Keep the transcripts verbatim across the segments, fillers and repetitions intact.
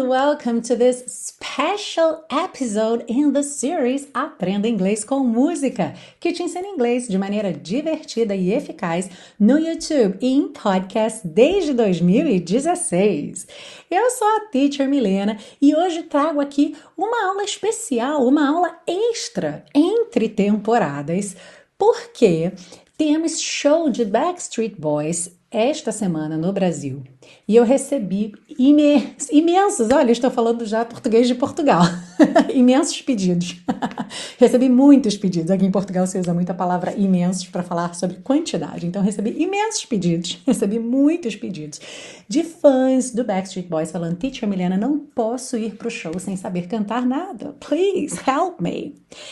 welcome to this special episode in the series Aprenda Inglês com Música, que te ensina inglês de maneira divertida e eficaz no YouTube e em podcast desde dois mil e dezesseis. Eu sou a Teacher Milena e hoje trago aqui uma aula especial, uma aula extra entre temporadas, porque temos show de Backstreet Boys esta semana no Brasil. E eu recebi imensos, imensos, olha, estou falando já português de Portugal, imensos pedidos. Recebi muitos pedidos. Aqui em Portugal se usa muito a palavra imensos para falar sobre quantidade. Então, recebi imensos pedidos, recebi muitos pedidos de fãs do Backstreet Boys falando: Teacher Milena, não posso ir para o show sem saber cantar nada. Please help me.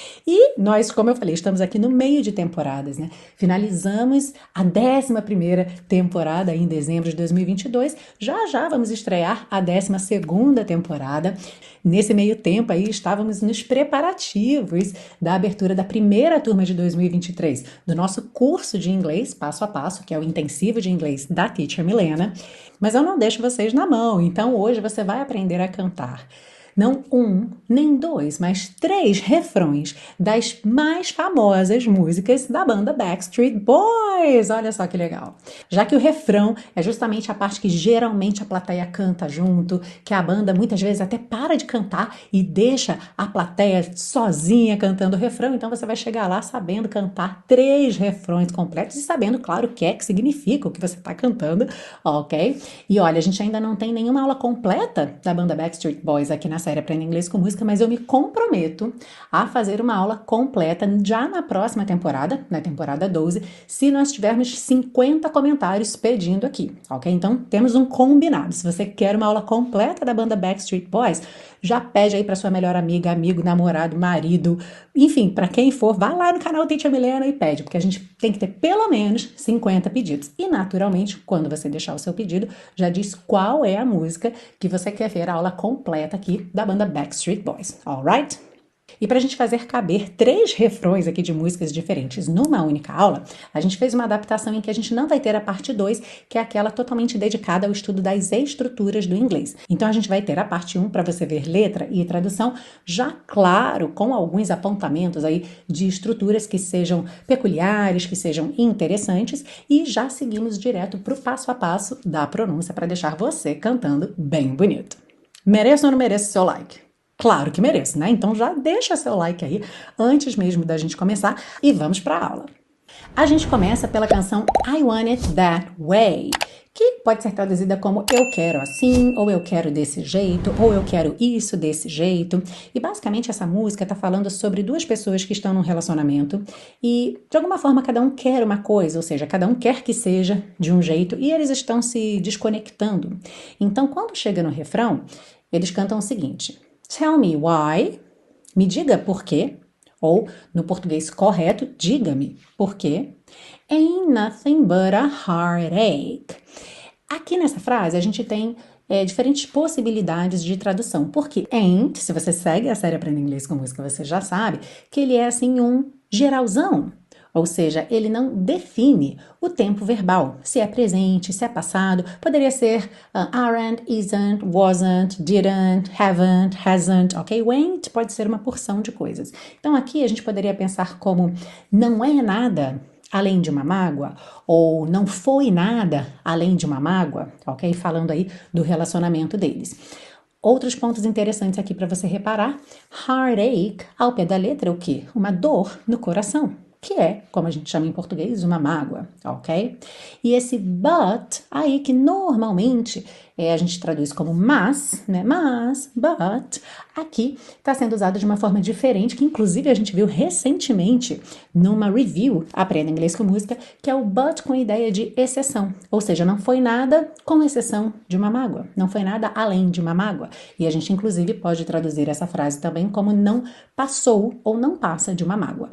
E nós, como eu falei, estamos aqui no meio de temporadas, né? Finalizamos a décima primeira temporada em dezembro de dois mil e vinte e dois. Já já vamos estrear a décima segunda temporada. Nesse meio tempo aí estávamos nos preparativos da abertura da primeira turma de dois mil e vinte e três do nosso curso de inglês passo a passo, que é o intensivo de inglês da Teacher Milena. Mas eu não deixo vocês na mão, então hoje você vai aprender a cantar não um, nem dois, mas três refrões das mais famosas músicas da banda Backstreet Boys. Olha só que legal. Já que o refrão é justamente a parte que geralmente a plateia canta junto, que a banda muitas vezes até para de cantar e deixa a plateia sozinha cantando o refrão, então você vai chegar lá sabendo cantar três refrões completos e sabendo, claro, o que é que significa o que você está cantando, ok? E olha, a gente ainda não tem nenhuma aula completa da banda Backstreet Boys aqui na série Aprenda Inglês com Música, mas eu me comprometo a fazer uma aula completa já na próxima temporada, na temporada doze, se nós tivermos cinquenta comentários pedindo aqui, ok? Então, temos um combinado. Se você quer uma aula completa da banda Backstreet Boys, já pede aí para sua melhor amiga, amigo, namorado, marido, enfim, para quem for, vá lá no canal Teacher Milena e pede, porque a gente tem que ter pelo menos cinquenta pedidos. E, naturalmente, quando você deixar o seu pedido, já diz qual é a música que você quer ver a aula completa aqui da banda Backstreet Boys, alright? E para a gente fazer caber três refrões aqui de músicas diferentes numa única aula, a gente fez uma adaptação em que a gente não vai ter a parte dois, que é aquela totalmente dedicada ao estudo das estruturas do inglês. Então a gente vai ter a parte um para você ver letra e tradução, já claro, com alguns apontamentos aí de estruturas que sejam peculiares, que sejam interessantes, e já seguimos direto para o passo a passo da pronúncia para deixar você cantando bem bonito. Mereço ou não mereço seu like? Claro que mereço, né? Então já deixa seu like aí antes mesmo da gente começar e vamos para a aula. A gente começa pela canção I Want It That Way, que pode ser traduzida como eu quero assim, ou eu quero desse jeito, ou eu quero isso desse jeito. E basicamente essa música está falando sobre duas pessoas que estão num relacionamento e de alguma forma cada um quer uma coisa, ou seja, cada um quer que seja de um jeito e eles estão se desconectando. Então quando chega no refrão, eles cantam o seguinte: Tell me why, me diga por quê, ou no português correto, diga-me por quê. Ain't nothing but a heartache. Aqui nessa frase a gente tem é, diferentes possibilidades de tradução, porque ain't, se você segue a série Aprenda Inglês com Música, você já sabe que ele é assim um geralzão. Ou seja, ele não define o tempo verbal, se é presente, se é passado. Poderia ser uh, aren't, isn't, wasn't, didn't, haven't, hasn't, ok? O ain't pode ser uma porção de coisas. Então aqui a gente poderia pensar como não é nada além de uma mágoa, ou não foi nada além de uma mágoa, ok? Falando aí do relacionamento deles. Outros pontos interessantes aqui para você reparar: heartache, ao pé da letra, o quê? Uma dor no coração, que é, como a gente chama em português, uma mágoa, ok? E esse but, aí que normalmente é, a gente traduz como mas, né? Mas, but, aqui está sendo usado de uma forma diferente, que inclusive a gente viu recentemente numa review Aprenda Inglês com Música, que é o but com ideia de exceção. Ou seja, não foi nada com exceção de uma mágoa, não foi nada além de uma mágoa. E a gente inclusive pode traduzir essa frase também como não passou ou não passa de uma mágoa.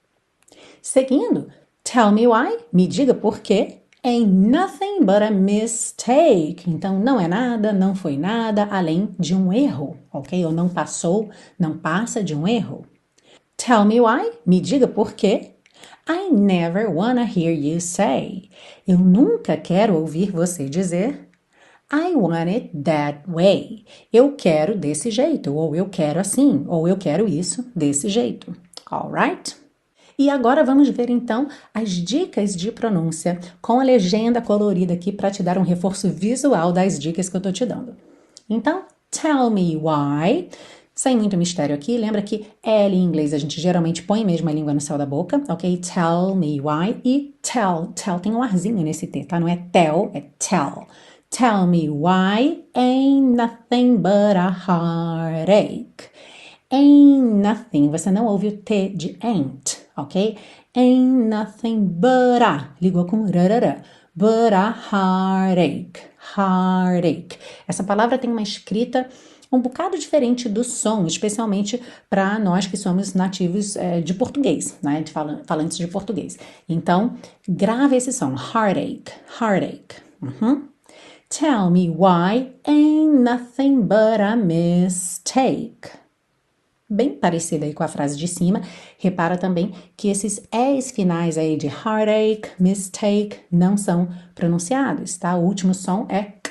Seguindo, tell me why, me diga por quê. Ain't nothing but a mistake. Então, não é nada, não foi nada, além de um erro, ok? Ou não passou, não passa de um erro. Tell me why, me diga por quê. I never wanna hear you say. Eu nunca quero ouvir você dizer I want it that way. Eu quero desse jeito, ou eu quero assim, ou eu quero isso desse jeito. Alright? E agora vamos ver então as dicas de pronúncia com a legenda colorida aqui para te dar um reforço visual das dicas que eu tô te dando. Então, tell me why. Sem muito mistério aqui, lembra que L em inglês a gente geralmente põe mesmo a língua no céu da boca, ok? Tell me why. E tell, tell tem um arzinho nesse T, tá? Não é tell, é tell. Tell me why ain't nothing but a heartache. Ain't nothing, você não ouve o T de ain't, ok? Ain't nothing but a, ligou com rarara, but a heartache, heartache. Essa palavra tem uma escrita um bocado diferente do som, especialmente para nós que somos nativos é, de português, né? De fal falantes de português. Então, grave esse som, heartache, heartache. Uhum. Tell me why ain't nothing but a mistake. Bem parecida aí com a frase de cima. Repara também que esses es finais aí de heartache, mistake, não são pronunciados, tá? O último som é k.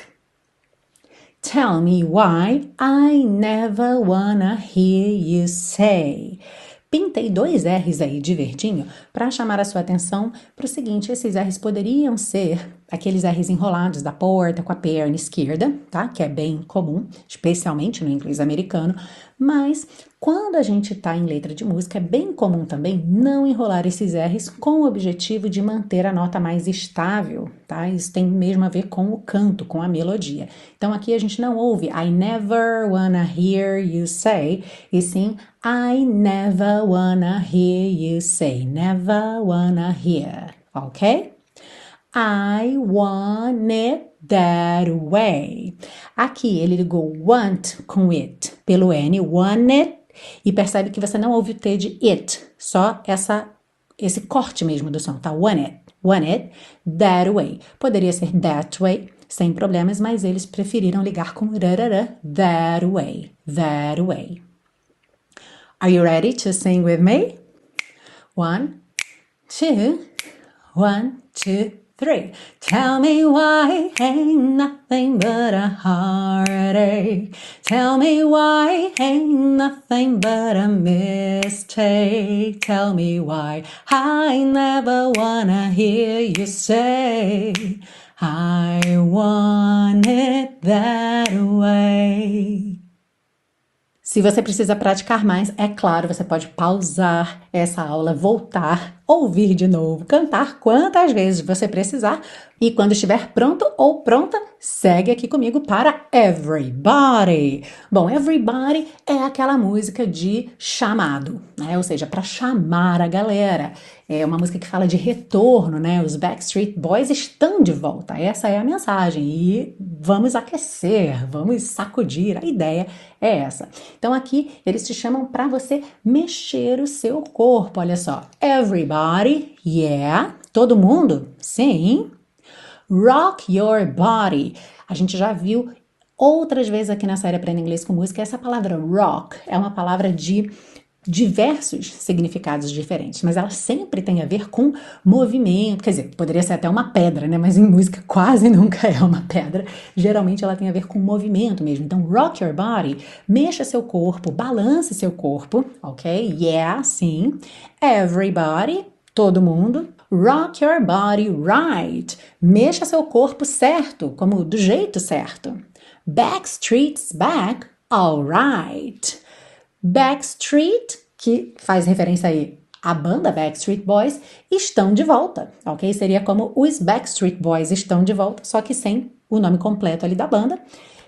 Tell me why I never wanna hear you say. Pintei dois R's aí de verdinho para chamar a sua atenção para o seguinte, esses R's poderiam ser aqueles R's enrolados da porta com a perna esquerda, tá? Que é bem comum, especialmente no inglês americano, mas quando a gente está em letra de música é bem comum também não enrolar esses R's com o objetivo de manter a nota mais estável, tá? Isso tem mesmo a ver com o canto, com a melodia. Então aqui a gente não ouve I never wanna hear you say, e sim I never wanna hear you say, never wanna hear, ok? I want it that way. Aqui ele ligou want com it pelo N, want it, e percebe que você não ouve o T de it, só essa, esse corte mesmo do som, tá? Want it, want it that way. Poderia ser that way, sem problemas, mas eles preferiram ligar com rarara, that way, that way. Are you ready to sing with me? One, two, one, two, three. Tell me why ain't nothing but a heartache. Tell me why ain't nothing but a mistake. Tell me why I never wanna hear you say I want it that way. Se você precisa praticar mais, é claro, você pode pausar essa aula, voltar, ouvir de novo, cantar quantas vezes você precisar e quando estiver pronto ou pronta, segue aqui comigo para Everybody. Bom, Everybody é aquela música de chamado, né? Ou seja, para chamar a galera. É uma música que fala de retorno, né? Os Backstreet Boys estão de volta, essa é a mensagem e vamos aquecer, vamos sacudir, a ideia é essa. Então aqui eles te chamam para você mexer o seu corpo, olha só. Everybody, yeah. Todo mundo? Sim. Rock your body. A gente já viu outras vezes aqui na série Aprenda Inglês com Música, essa palavra rock é uma palavra de diversos significados diferentes, mas ela sempre tem a ver com movimento, quer dizer, poderia ser até uma pedra, né? Mas em música quase nunca é uma pedra, geralmente ela tem a ver com movimento mesmo. Então, rock your body, mexa seu corpo, balance seu corpo, ok? Yeah, sim. Everybody, todo mundo. Rock your body right, mexa seu corpo certo, como do jeito certo. Backstreet's back, alright. Backstreet, que faz referência aí à banda Backstreet Boys, estão de volta, ok? Seria como os Backstreet Boys estão de volta, só que sem o nome completo ali da banda.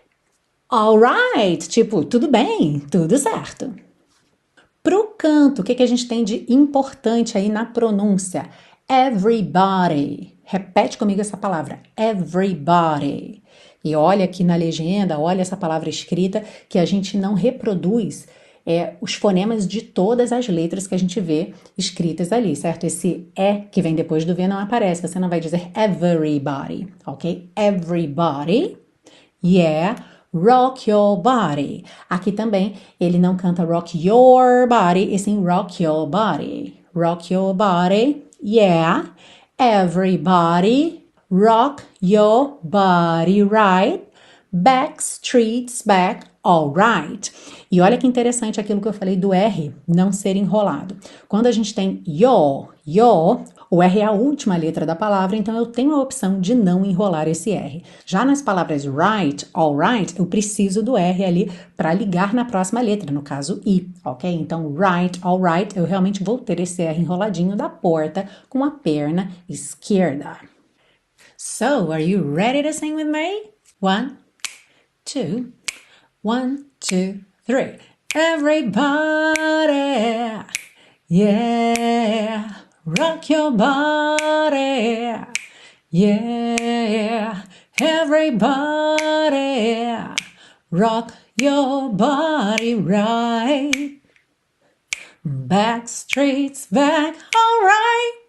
Alright, tipo, tudo bem, tudo certo. Pro canto, o que, que a gente tem de importante aí na pronúncia? Everybody. Repete comigo essa palavra, everybody. E olha aqui na legenda, olha essa palavra escrita, que a gente não reproduz é, os fonemas de todas as letras que a gente vê escritas ali, certo? Esse E que vem depois do V não aparece, você não vai dizer everybody, ok? Everybody, yeah, rock your body. Aqui também ele não canta rock your body, e sim rock your body. Rock your body, yeah, everybody, Rock your body right, Backstreet's back, alright. E olha que interessante aquilo que eu falei do R não ser enrolado. Quando a gente tem your, your, o R é a última letra da palavra, então eu tenho a opção de não enrolar esse R. Já nas palavras right, alright, eu preciso do R ali para ligar na próxima letra, no caso I, ok? Então, right, alright, eu realmente vou ter esse R enroladinho da porta com a perna esquerda. So, are you ready to sing with me? One, two, one, two, three. Everybody, yeah, rock your body, yeah, everybody, rock your body right, Backstreet's back, alright.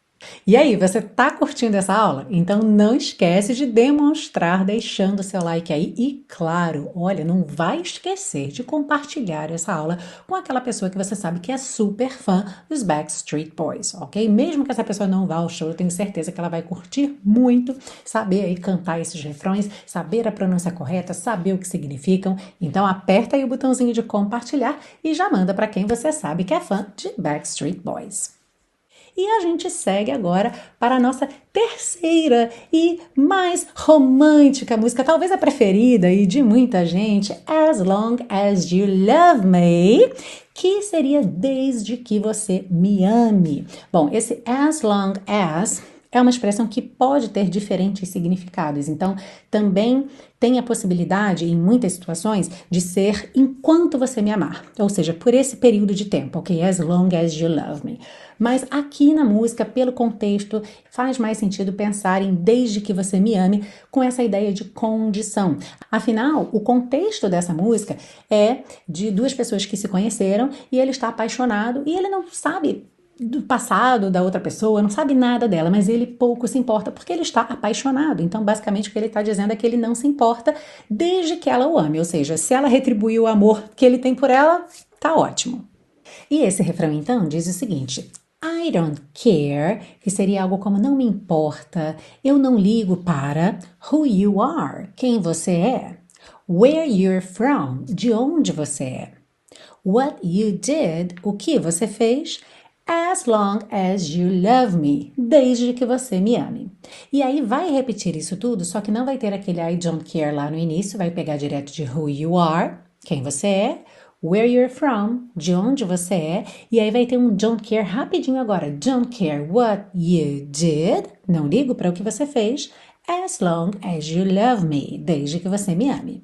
E aí, você tá curtindo essa aula? Então não esquece de demonstrar deixando seu like aí e, claro, olha, não vai esquecer de compartilhar essa aula com aquela pessoa que você sabe que é super fã dos Backstreet Boys, ok? Mesmo que essa pessoa não vá ao show, eu tenho certeza que ela vai curtir muito saber aí cantar esses refrões, saber a pronúncia correta, saber o que significam. Então aperta aí o botãozinho de compartilhar e já manda para quem você sabe que é fã de Backstreet Boys. E a gente segue agora para a nossa terceira e mais romântica música, talvez a preferida e de muita gente, As Long As You Love Me, que seria Desde Que Você Me Ame. Bom, esse As Long As é uma expressão que pode ter diferentes significados, então também tem a possibilidade, em muitas situações, de ser enquanto você me amar, ou seja, por esse período de tempo, ok? As long as you love me. Mas aqui na música, pelo contexto, faz mais sentido pensar em desde que você me ame, com essa ideia de condição. Afinal, o contexto dessa música é de duas pessoas que se conheceram e ele está apaixonado e ele não sabe do passado da outra pessoa, não sabe nada dela, mas ele pouco se importa porque ele está apaixonado. Então, basicamente, o que ele está dizendo é que ele não se importa desde que ela o ame, ou seja, se ela retribuir o amor que ele tem por ela, tá ótimo. E esse refrão, então, diz o seguinte: I don't care, que seria algo como não me importa, eu não ligo para who you are, quem você é, where you're from, de onde você é, what you did, o que você fez, as long as you love me, desde que você me ame. E aí vai repetir isso tudo, só que não vai ter aquele I don't care lá no início, vai pegar direto de who you are, quem você é, where you're from, de onde você é, e aí vai ter um don't care rapidinho agora. Don't care what you did, não ligo para o que você fez, as long as you love me, desde que você me ame.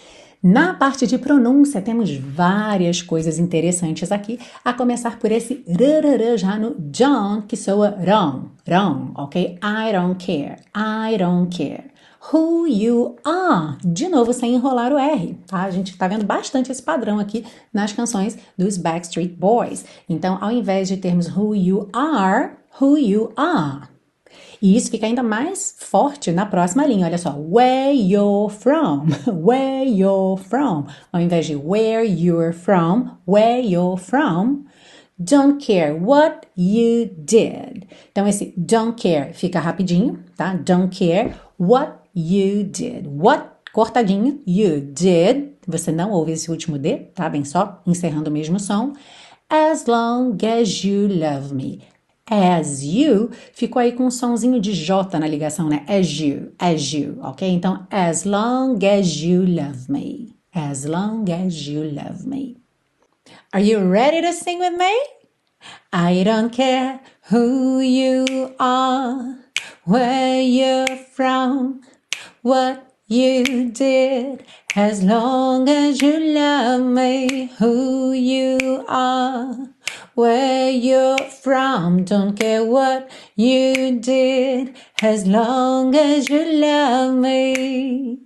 Na parte de pronúncia, temos várias coisas interessantes aqui, a começar por esse rararã já no John, que soa wrong, wrong, ok? I don't care, I don't care. Who you are, de novo sem enrolar o R, tá? A gente tá vendo bastante esse padrão aqui nas canções dos Backstreet Boys. Então, ao invés de termos who you are, who you are. E isso fica ainda mais forte na próxima linha, olha só, where you're from, where you're from, ao invés de where you're from, where you're from, don't care what you did. Então esse don't care fica rapidinho, tá? Don't care what you did. What, cortadinho, you did, você não ouve esse último D, tá? Bem só, encerrando o mesmo som. As long as you love me. As you, ficou aí com um sonzinho de J na ligação, né? As you, as you, ok? Então, as long as you love me. As long as you love me. Are you ready to sing with me? I don't care who you are, where you're from, what you did, as long as you love me, who you are, where you're from, don't care what you did, as long as you love me.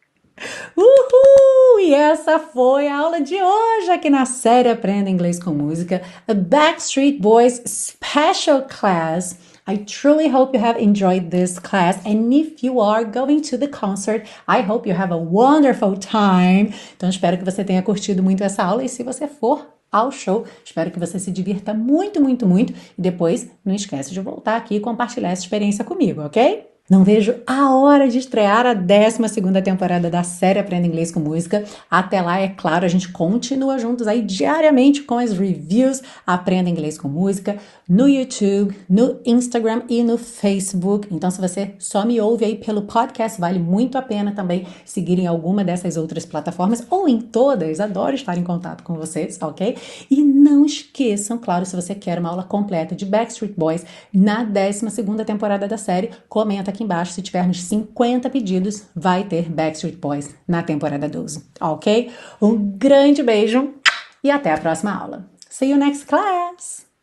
Uhul! E essa foi a aula de hoje aqui na série Aprenda Inglês com Música, a Backstreet Boys Special Class. I truly hope you have enjoyed this class, and if you are going to the concert, I hope you have a wonderful time. Então espero que você tenha curtido muito essa aula, e se você for ao show, espero que você se divirta muito, muito, muito, e depois não esquece de voltar aqui e compartilhar essa experiência comigo, ok? Não vejo a hora de estrear a décima segunda temporada da série Aprenda Inglês com Música. Até lá, é claro, a gente continua juntos aí diariamente com as reviews Aprenda Inglês com Música no YouTube, no Instagram e no Facebook. Então, se você só me ouve aí pelo podcast, vale muito a pena também seguir em alguma dessas outras plataformas ou em todas. Adoro estar em contato com vocês, ok? E não esqueçam, claro, se você quer uma aula completa de Backstreet Boys na décima segunda temporada da série, comenta aqui embaixo. Se tivermos cinquenta pedidos, vai ter Backstreet Boys na temporada doze, ok? Um grande beijo e até a próxima aula. See you next class!